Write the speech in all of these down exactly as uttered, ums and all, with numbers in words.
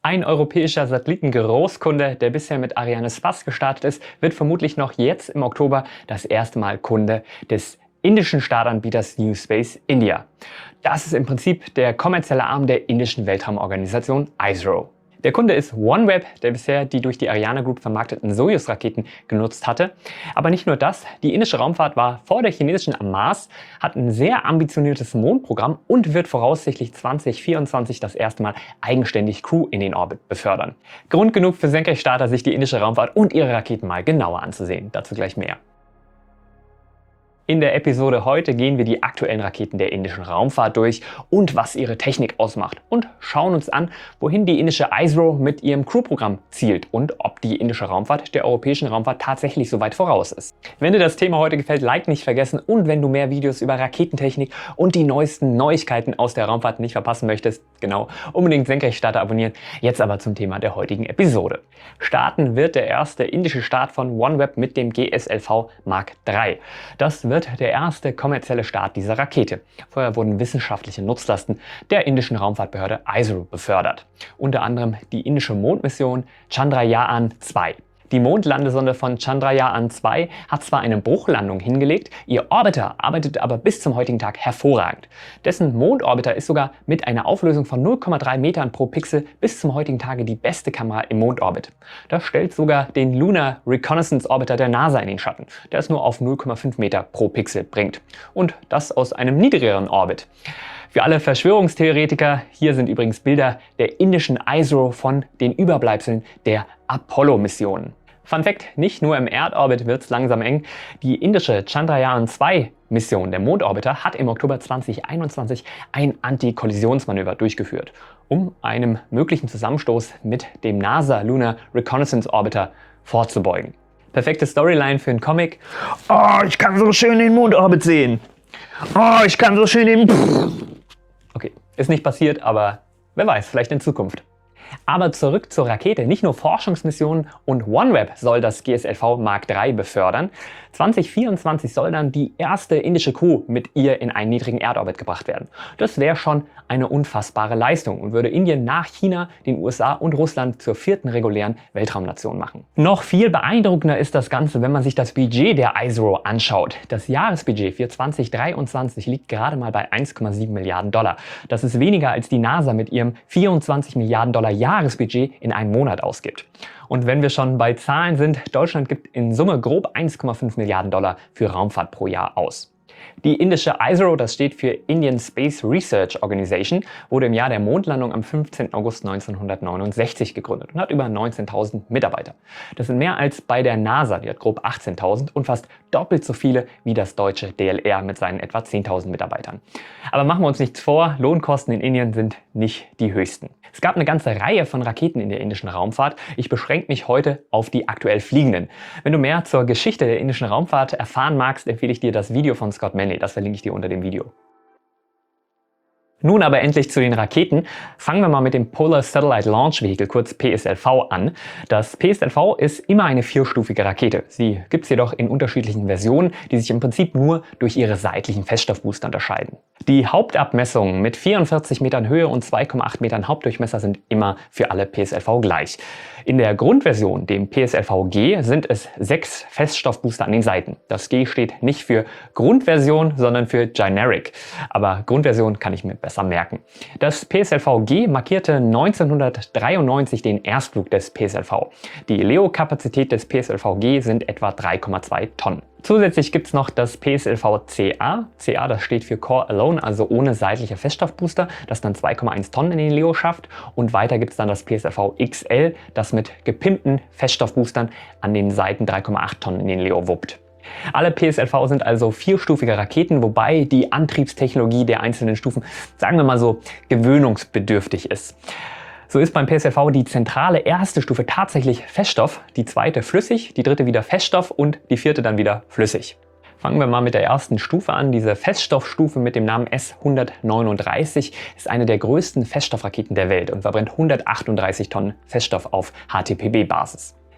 Ein europäischer Satellitengroßkunde, der bisher mit Arianespace gestartet ist, wird vermutlich noch jetzt im Oktober das erste Mal Kunde des indischen Startanbieters New Space India. Das ist im Prinzip der kommerzielle Arm der indischen Weltraumorganisation I S R O. Der Kunde ist OneWeb, der bisher die durch die Ariane Group vermarkteten Soyuz-Raketen genutzt hatte. Aber nicht nur das, die indische Raumfahrt war vor der chinesischen am Mars, hat ein sehr ambitioniertes Mondprogramm und wird voraussichtlich zwanzig vierundzwanzig das erste Mal eigenständig Crew in den Orbit befördern. Grund genug für Senkrechtstarter, sich die indische Raumfahrt und ihre Raketen mal genauer anzusehen. Dazu gleich mehr. In der Episode heute gehen wir die aktuellen Raketen der indischen Raumfahrt durch und was ihre Technik ausmacht und schauen uns an, wohin die indische I S R O mit ihrem Crew-Programm zielt und ob die indische Raumfahrt der europäischen Raumfahrt tatsächlich so weit voraus ist. Wenn dir das Thema heute gefällt, Like nicht vergessen, und wenn du mehr Videos über Raketentechnik und die neuesten Neuigkeiten aus der Raumfahrt nicht verpassen möchtest, genau, unbedingt Senkrechtstarter abonnieren. Jetzt aber zum Thema der heutigen Episode. Starten wird der erste indische Start von OneWeb mit dem G S L V Mark drei. Das wird der erste kommerzielle Start dieser Rakete. Vorher wurden wissenschaftliche Nutzlasten der indischen Raumfahrtbehörde I S R O befördert. Unter anderem die indische Mondmission Chandrayaan zwei. Die Mondlandesonde von Chandrayaan zwei hat zwar eine Bruchlandung hingelegt, ihr Orbiter arbeitet aber bis zum heutigen Tag hervorragend. Dessen Mondorbiter ist sogar mit einer Auflösung von null Komma drei Metern pro Pixel bis zum heutigen Tage die beste Kamera im Mondorbit. Das stellt sogar den Lunar Reconnaissance Orbiter der NASA in den Schatten, der es nur auf null Komma fünf Meter pro Pixel bringt. Und das aus einem niedrigeren Orbit. Für alle Verschwörungstheoretiker, hier sind übrigens Bilder der indischen I S R O von den Überbleibseln der Apollo-Missionen. Fun Fact: Nicht nur im Erdorbit wird es langsam eng. Die indische Chandrayaan zwei Mission, der Mondorbiter, hat im Oktober zweitausendeinundzwanzig ein Antikollisionsmanöver durchgeführt, um einem möglichen Zusammenstoß mit dem NASA Lunar Reconnaissance Orbiter vorzubeugen. Perfekte Storyline für einen Comic. Oh, ich kann so schön den Mondorbit sehen. Oh, ich kann so schön den... Okay, ist nicht passiert, aber wer weiß, vielleicht in Zukunft. Aber zurück zur Rakete. Nicht nur Forschungsmissionen und OneWeb soll das G S L V Mark drei befördern. zwanzig vierundzwanzig soll dann die erste indische Crew mit ihr in einen niedrigen Erdorbit gebracht werden. Das wäre schon eine unfassbare Leistung und würde Indien nach China, den U S A und Russland zur vierten regulären Weltraumnation machen. Noch viel beeindruckender ist das Ganze, wenn man sich das Budget der I S R O anschaut. Das Jahresbudget für zwanzig dreiundzwanzig liegt gerade mal bei eins Komma sieben Milliarden Dollar. Das ist weniger als die NASA mit ihrem vierundzwanzig Milliarden Dollar Jahresbudget in einem Monat ausgibt. Und wenn wir schon bei Zahlen sind, Deutschland gibt in Summe grob eins Komma fünf Milliarden Dollar für Raumfahrt pro Jahr aus. Die indische I S R O, das steht für Indian Space Research Organization, wurde im Jahr der Mondlandung am fünfzehnten August neunzehnhundertneunundsechzig gegründet und hat über neunzehntausend Mitarbeiter. Das sind mehr als bei der NASA, die hat grob achtzehntausend, und fast doppelt so viele wie das deutsche D L R mit seinen etwa zehntausend Mitarbeitern. Aber machen wir uns nichts vor, Lohnkosten in Indien sind nicht die höchsten. Es gab eine ganze Reihe von Raketen in der indischen Raumfahrt. Ich beschränke mich heute auf die aktuell fliegenden. Wenn du mehr zur Geschichte der indischen Raumfahrt erfahren magst, empfehle ich dir das Video von Scott Manley. Das verlinke ich dir unter dem Video. Nun aber endlich zu den Raketen. Fangen wir mal mit dem Polar Satellite Launch Vehicle, kurz P S L V, an. Das P S L V ist immer eine vierstufige Rakete. Sie gibt es jedoch in unterschiedlichen Versionen, die sich im Prinzip nur durch ihre seitlichen Feststoffbooster unterscheiden. Die Hauptabmessungen mit vierundvierzig Metern Höhe und zwei Komma acht Metern Hauptdurchmesser sind immer für alle P S L V gleich. In der Grundversion, dem P S L V G, sind es sechs Feststoffbooster an den Seiten. Das G steht nicht für Grundversion, sondern für Generic. Aber Grundversion kann ich mir besser merken. Das P S L V G markierte neunzehnhundertdreiundneunzig den Erstflug des P S L V. Die Leo-Kapazität des P S L V G sind etwa drei Komma zwei Tonnen. Zusätzlich gibt es noch das P S L V C A. C A, das steht für Core Alone, also ohne seitliche Feststoffbooster, das dann zwei Komma eins Tonnen in den Leo schafft. Und weiter gibt es dann das P S L V X L, das mit gepimpten Feststoffboostern an den Seiten drei Komma acht Tonnen in den Leo wuppt. Alle P S L V sind also vierstufige Raketen, wobei die Antriebstechnologie der einzelnen Stufen, sagen wir mal so, gewöhnungsbedürftig ist. So ist beim P S L V die zentrale erste Stufe tatsächlich Feststoff, die zweite flüssig, die dritte wieder Feststoff und die vierte dann wieder flüssig. Fangen wir mal mit der ersten Stufe an. Diese Feststoffstufe mit dem Namen S hundertneununddreißig ist eine der größten Feststoffraketen der Welt und verbrennt hundertachtunddreißig Tonnen Feststoff auf H T P B-Basis.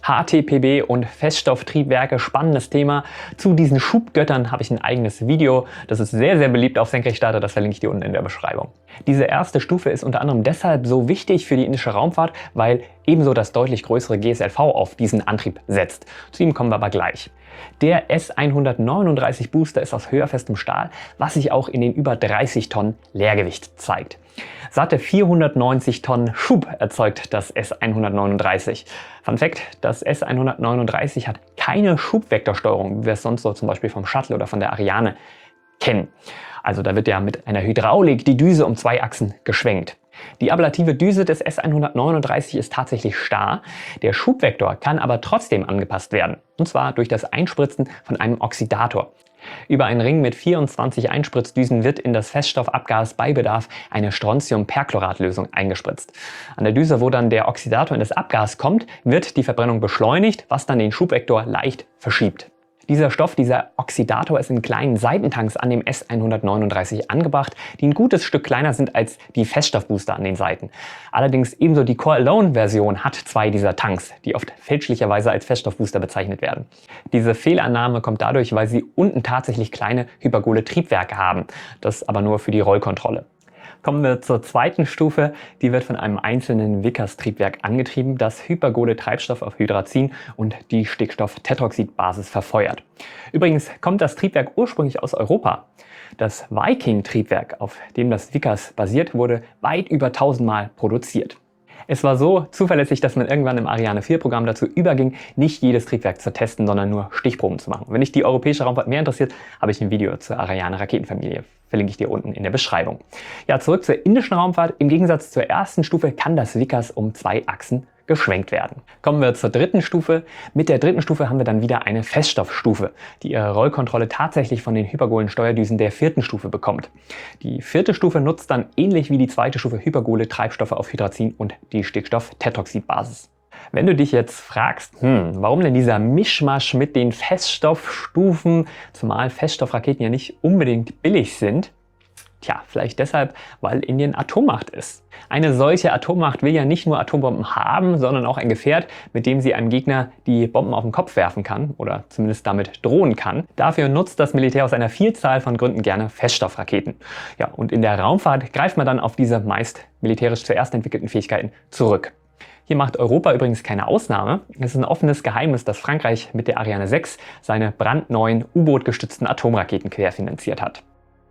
H T P B und Feststofftriebwerke, spannendes Thema. Zu diesen Schubgöttern habe ich ein eigenes Video. Das ist sehr, sehr beliebt auf Senkrechtstarter, das verlinke ich dir unten in der Beschreibung. Diese erste Stufe ist unter anderem deshalb so wichtig für die indische Raumfahrt, weil ebenso das deutlich größere G S L V auf diesen Antrieb setzt. Zu ihm kommen wir aber gleich. Der S hundertneununddreißig Booster ist aus höherfestem Stahl, was sich auch in den über dreißig Tonnen Leergewicht zeigt. Satte vierhundertneunzig Tonnen Schub erzeugt das S hundertneununddreißig. Fun Fact: Das S hundertneununddreißig hat keine Schubvektorsteuerung, wie wir es sonst so zum Beispiel vom Shuttle oder von der Ariane kennen. Also da wird ja mit einer Hydraulik die Düse um zwei Achsen geschwenkt. Die ablative Düse des S hundertneununddreißig ist tatsächlich starr, der Schubvektor kann aber trotzdem angepasst werden, und zwar durch das Einspritzen von einem Oxidator. Über einen Ring mit vierundzwanzig Einspritzdüsen wird in das Feststoffabgas bei Bedarf eine Strontiumperchloratlösung eingespritzt. An der Düse, wo dann der Oxidator in das Abgas kommt, wird die Verbrennung beschleunigt, was dann den Schubvektor leicht verschiebt. Dieser Stoff, dieser Oxidator, ist in kleinen Seitentanks an dem S hundertneununddreißig angebracht, die ein gutes Stück kleiner sind als die Feststoffbooster an den Seiten. Allerdings ebenso die Core-Alone-Version hat zwei dieser Tanks, die oft fälschlicherweise als Feststoffbooster bezeichnet werden. Diese Fehlannahme kommt dadurch, weil sie unten tatsächlich kleine hypergole Triebwerke haben, das aber nur für die Rollkontrolle. Kommen wir zur zweiten Stufe. Die wird von einem einzelnen Vickers-Triebwerk angetrieben, das hypergole Treibstoff auf Hydrazin und die Stickstofftetroxidbasis verfeuert. Übrigens kommt das Triebwerk ursprünglich aus Europa. Das Viking-Triebwerk, auf dem das Vickers basiert, wurde weit über tausendmal produziert. Es war so zuverlässig, dass man irgendwann im Ariane vier Programm dazu überging, nicht jedes Triebwerk zu testen, sondern nur Stichproben zu machen. Wenn dich die europäische Raumfahrt mehr interessiert, habe ich ein Video zur Ariane-Raketenfamilie. Verlinke ich dir unten in der Beschreibung. Ja, zurück zur indischen Raumfahrt. Im Gegensatz zur ersten Stufe kann das Vickers um zwei Achsen geschwenkt werden. Kommen wir zur dritten Stufe. Mit der dritten Stufe haben wir dann wieder eine Feststoffstufe, die ihre Rollkontrolle tatsächlich von den hypergolen Steuerdüsen der vierten Stufe bekommt. Die vierte Stufe nutzt dann ähnlich wie die zweite Stufe hypergole Treibstoffe auf Hydrazin und die Stickstofftetroxidbasis. Wenn du dich jetzt fragst, hm, warum denn dieser Mischmasch mit den Feststoffstufen, zumal Feststoffraketen ja nicht unbedingt billig sind? Tja, vielleicht deshalb, weil Indien Atommacht ist. Eine solche Atommacht will ja nicht nur Atombomben haben, sondern auch ein Gefährt, mit dem sie einem Gegner die Bomben auf den Kopf werfen kann oder zumindest damit drohen kann. Dafür nutzt das Militär aus einer Vielzahl von Gründen gerne Feststoffraketen. Ja, und in der Raumfahrt greift man dann auf diese meist militärisch zuerst entwickelten Fähigkeiten zurück. Hier macht Europa übrigens keine Ausnahme. Es ist ein offenes Geheimnis, dass Frankreich mit der Ariane sechs seine brandneuen U-Boot-gestützten Atomraketen querfinanziert hat.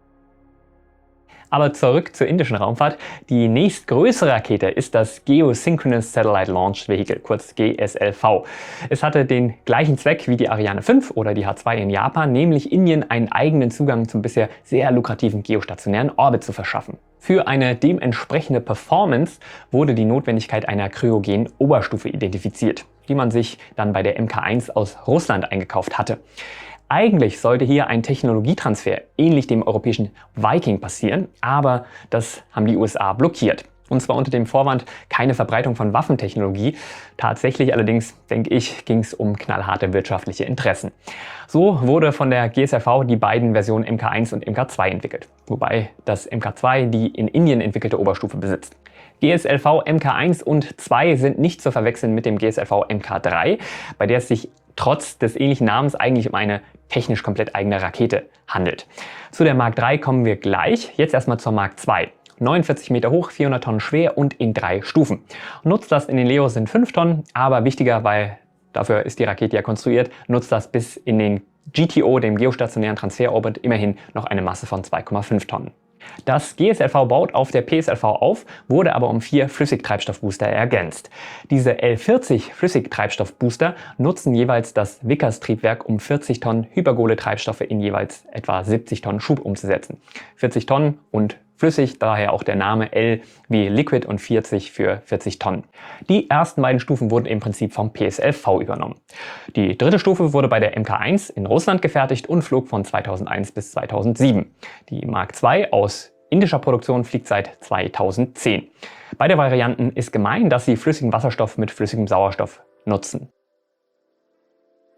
Aber zurück zur indischen Raumfahrt. Die nächstgrößere Rakete ist das Geosynchronous Satellite Launch Vehicle, kurz G S L V. Es hatte den gleichen Zweck wie die Ariane fünf oder die H zwei in Japan, nämlich Indien einen eigenen Zugang zum bisher sehr lukrativen geostationären Orbit zu verschaffen. Für eine dementsprechende Performance wurde die Notwendigkeit einer kryogenen Oberstufe identifiziert, die man sich dann bei der M K eins aus Russland eingekauft hatte. Eigentlich sollte hier ein Technologietransfer ähnlich dem europäischen Viking passieren, aber das haben die U S A blockiert. Und zwar unter dem Vorwand, keine Verbreitung von Waffentechnologie. Tatsächlich allerdings, denke ich, ging es um knallharte wirtschaftliche Interessen. So wurde von der G S L V die beiden Versionen M K eins und M K zwei entwickelt, wobei das M K zwei die in Indien entwickelte Oberstufe besitzt. G S L V M K eins und zwei sind nicht zu verwechseln mit dem G S L V M K drei, bei der es sich trotz des ähnlichen Namens eigentlich um eine technisch komplett eigene Rakete handelt. Zu der Mark drei kommen wir gleich. Jetzt erstmal zur Mark zwei. neunundvierzig Meter hoch, vierhundert Tonnen schwer und in drei Stufen. Nutzlast in den Leos sind fünf Tonnen, aber wichtiger, weil dafür ist die Rakete ja konstruiert, Nutzlast bis in den G T O, dem geostationären Transferorbit, immerhin noch eine Masse von zwei Komma fünf Tonnen. Das G S L V baut auf der P S L V auf, wurde aber um vier Flüssigtreibstoffbooster ergänzt. Diese L vierzig Flüssigtreibstoffbooster nutzen jeweils das Vickers-Triebwerk, um vierzig Tonnen hypergole Treibstoffe in jeweils etwa siebzig Tonnen Schub umzusetzen. vierzig Tonnen und flüssig, daher auch der Name L wie Liquid und vierzig für vierzig Tonnen. Die ersten beiden Stufen wurden im Prinzip vom P S L V übernommen. Die dritte Stufe wurde bei der M K eins in Russland gefertigt und flog von zweitausendeins bis zweitausendsieben. Die Mark zwei aus indischer Produktion fliegt seit zweitausendzehn. Beide Varianten ist gemein, dass sie flüssigen Wasserstoff mit flüssigem Sauerstoff nutzen.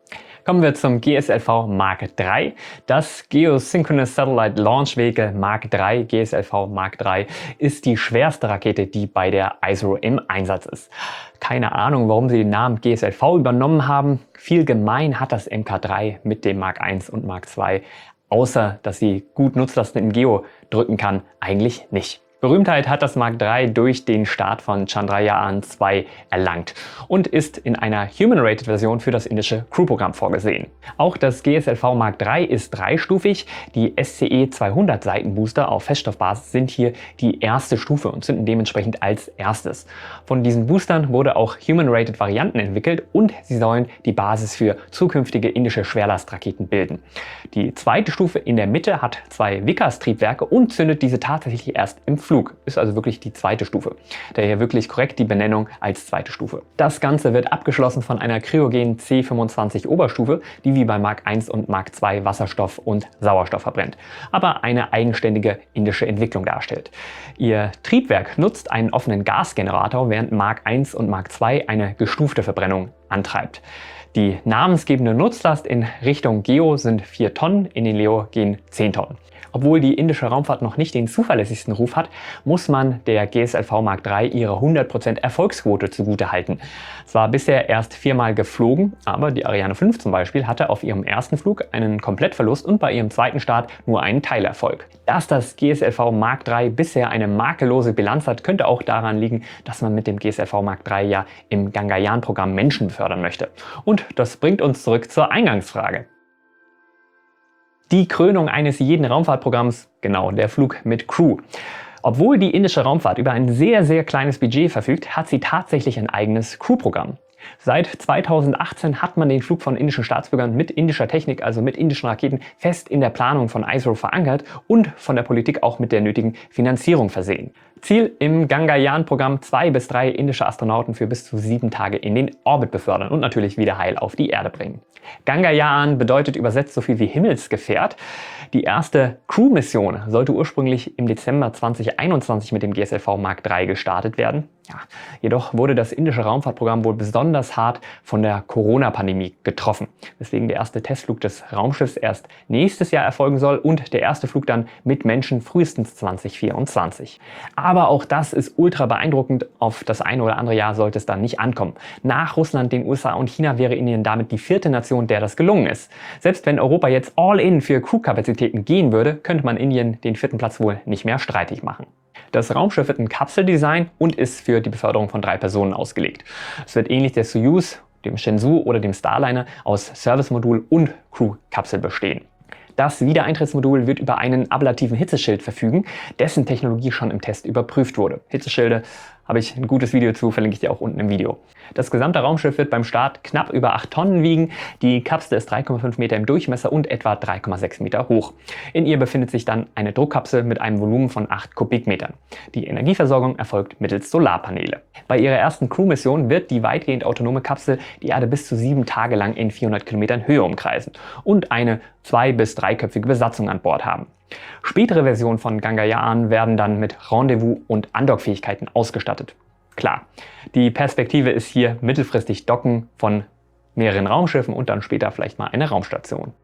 Kommen wir zum G S L V Mark drei. Das Geosynchronous Satellite Launch Vehicle Mark drei, G S L V Mark drei, ist die schwerste Rakete, die bei der I S R O im Einsatz ist. Keine Ahnung, warum sie den Namen G S L V übernommen haben. Viel gemein hat das M K drei mit dem Mark eins und Mark zwei, außer dass sie gut Nutzlasten im Geo drücken kann, eigentlich nicht. Berühmtheit hat das Mark drei durch den Start von Chandrayaan zwei erlangt und ist in einer Human-Rated-Version für das indische Crew-Programm vorgesehen. Auch das G S L V Mark drei ist dreistufig. Die S C E zweihundert Seitenbooster auf Feststoffbasis sind hier die erste Stufe und zünden dementsprechend als erstes. Von diesen Boostern wurde auch Human-Rated-Varianten entwickelt und sie sollen die Basis für zukünftige indische Schwerlastraketen bilden. Die zweite Stufe in der Mitte hat zwei Vickers-Triebwerke und zündet diese tatsächlich erst im Flug. Flug. Ist also wirklich die zweite Stufe. Daher wirklich korrekt die Benennung als zweite Stufe. Das Ganze wird abgeschlossen von einer kryogenen C fünfundzwanzig Oberstufe, die wie bei Mark eins und Mark zwei Wasserstoff und Sauerstoff verbrennt, aber eine eigenständige indische Entwicklung darstellt. Ihr Triebwerk nutzt einen offenen Gasgenerator, während Mark eins und Mark zwei eine gestufte Verbrennung antreibt. Die namensgebende Nutzlast in Richtung Geo sind vier Tonnen, in den Leo gehen zehn Tonnen. Obwohl die indische Raumfahrt noch nicht den zuverlässigsten Ruf hat, muss man der G S L V Mark drei ihre hundert Prozent Erfolgsquote zugutehalten. Es war bisher erst viermal geflogen, aber die Ariane fünf zum Beispiel hatte auf ihrem ersten Flug einen Komplettverlust und bei ihrem zweiten Start nur einen Teilerfolg. Dass das G S L V Mark drei bisher eine makellose Bilanz hat, könnte auch daran liegen, dass man mit dem G S L V Mark drei ja im Gangayaan-Programm Menschen befördern möchte. Und das bringt uns zurück zur Eingangsfrage. Die Krönung eines jeden Raumfahrtprogramms, genau, der Flug mit Crew. Obwohl die indische Raumfahrt über ein sehr, sehr kleines Budget verfügt, hat sie tatsächlich ein eigenes Crew-Programm. Seit zweitausendachtzehn hat man den Flug von indischen Staatsbürgern mit indischer Technik, also mit indischen Raketen, fest in der Planung von I S R O verankert und von der Politik auch mit der nötigen Finanzierung versehen. Ziel im Gangayaan-Programm, zwei bis drei indische Astronauten für bis zu sieben Tage in den Orbit befördern und natürlich wieder heil auf die Erde bringen. Gangayaan bedeutet übersetzt so viel wie Himmelsgefährt. Die erste Crew-Mission sollte ursprünglich im Dezember zweitausendeinundzwanzig mit dem G S L V Mark drei gestartet werden. Ja, jedoch wurde das indische Raumfahrtprogramm wohl besonders hart von der Corona-Pandemie getroffen, weswegen der erste Testflug des Raumschiffs erst nächstes Jahr erfolgen soll und der erste Flug dann mit Menschen frühestens zweitausendvierundzwanzig. Aber auch das ist ultra beeindruckend. Auf das eine oder andere Jahr sollte es dann nicht ankommen. Nach Russland, den U S A und China wäre Indien damit die vierte Nation, der das gelungen ist. Selbst wenn Europa jetzt all in für Crew-Kapazitäten gehen würde, könnte man Indien den vierten Platz wohl nicht mehr streitig machen. Das Raumschiff wird ein Kapseldesign und ist für die Beförderung von drei Personen ausgelegt. Es wird ähnlich der Soyuz, dem Shenzhou oder dem Starliner aus Servicemodul und Crew-Kapsel bestehen. Das Wiedereintrittsmodul wird über einen ablativen Hitzeschild verfügen, dessen Technologie schon im Test überprüft wurde. Hitzeschilde habe ich ein gutes Video zu, verlinke ich dir auch unten im Video. Das gesamte Raumschiff wird beim Start knapp über acht Tonnen wiegen. Die Kapsel ist drei Komma fünf Meter im Durchmesser und etwa drei Komma sechs Meter hoch. In ihr befindet sich dann eine Druckkapsel mit einem Volumen von acht Kubikmetern. Die Energieversorgung erfolgt mittels Solarpaneele. Bei ihrer ersten Crew-Mission wird die weitgehend autonome Kapsel die Erde bis zu sieben Tage lang in vierhundert Kilometern Höhe umkreisen und eine zwei- bis dreiköpfige Besatzung an Bord haben. Spätere Versionen von Gangayaan werden dann mit Rendezvous- und Andockfähigkeiten ausgestattet. Klar, die Perspektive ist hier mittelfristig Docken von mehreren Raumschiffen und dann später vielleicht mal eine Raumstation.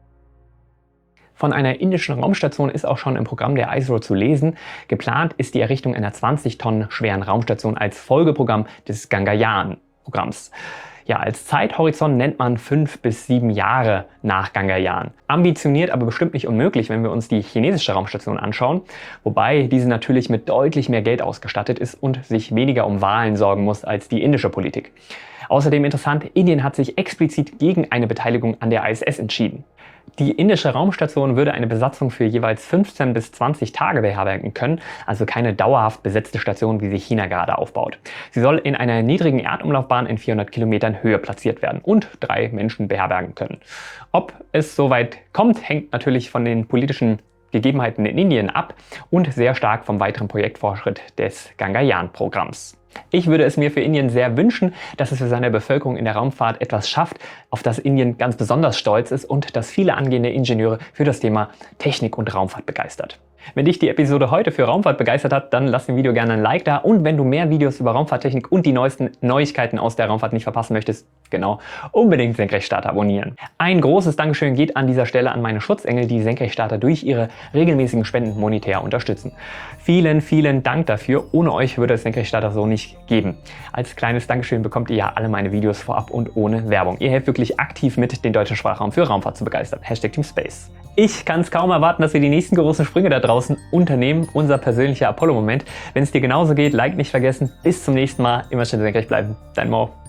Von einer indischen Raumstation ist auch schon im Programm der I S R O zu lesen. Geplant ist die Errichtung einer zwanzig Tonnen schweren Raumstation als Folgeprogramm des Gangayaan-Programms. Ja, als Zeithorizont nennt man fünf bis sieben Jahre nach Gangayaan. Ambitioniert, aber bestimmt nicht unmöglich, wenn wir uns die chinesische Raumstation anschauen, wobei diese natürlich mit deutlich mehr Geld ausgestattet ist und sich weniger um Wahlen sorgen muss als die indische Politik. Außerdem interessant, Indien hat sich explizit gegen eine Beteiligung an der I S S entschieden. Die indische Raumstation würde eine Besatzung für jeweils fünfzehn bis zwanzig Tage beherbergen können, also keine dauerhaft besetzte Station, wie sie China gerade aufbaut. Sie soll in einer niedrigen Erdumlaufbahn in vierhundert Kilometern Höhe platziert werden und drei Menschen beherbergen können. Ob es soweit kommt, hängt natürlich von den politischen Gegebenheiten in Indien ab und sehr stark vom weiteren Projektfortschritt des Gangayaan-Programms. Ich würde es mir für Indien sehr wünschen, dass es für seine Bevölkerung in der Raumfahrt etwas schafft, auf das Indien ganz besonders stolz ist und das viele angehende Ingenieure für das Thema Technik und Raumfahrt begeistert. Wenn dich die Episode heute für Raumfahrt begeistert hat, dann lass dem Video gerne ein Like da. Und wenn du mehr Videos über Raumfahrttechnik und die neuesten Neuigkeiten aus der Raumfahrt nicht verpassen möchtest, genau, unbedingt Senkrechtstarter abonnieren. Ein großes Dankeschön geht an dieser Stelle an meine Schutzengel, die Senkrechtstarter durch ihre regelmäßigen Spenden monetär unterstützen. Vielen, vielen Dank dafür. Ohne euch würde es Senkrechtstarter so nicht geben. Als kleines Dankeschön bekommt ihr ja alle meine Videos vorab und ohne Werbung. Ihr helft wirklich aktiv mit, den deutschen Sprachraum für Raumfahrt zu begeistern. Hashtag Team Space. Ich kann es kaum erwarten, dass wir die nächsten großen Sprünge da draußen unternehmen. Unser persönlicher Apollo-Moment. Wenn es dir genauso geht, Like nicht vergessen. Bis zum nächsten Mal. Immer schön senkrecht bleiben. Dein Mo.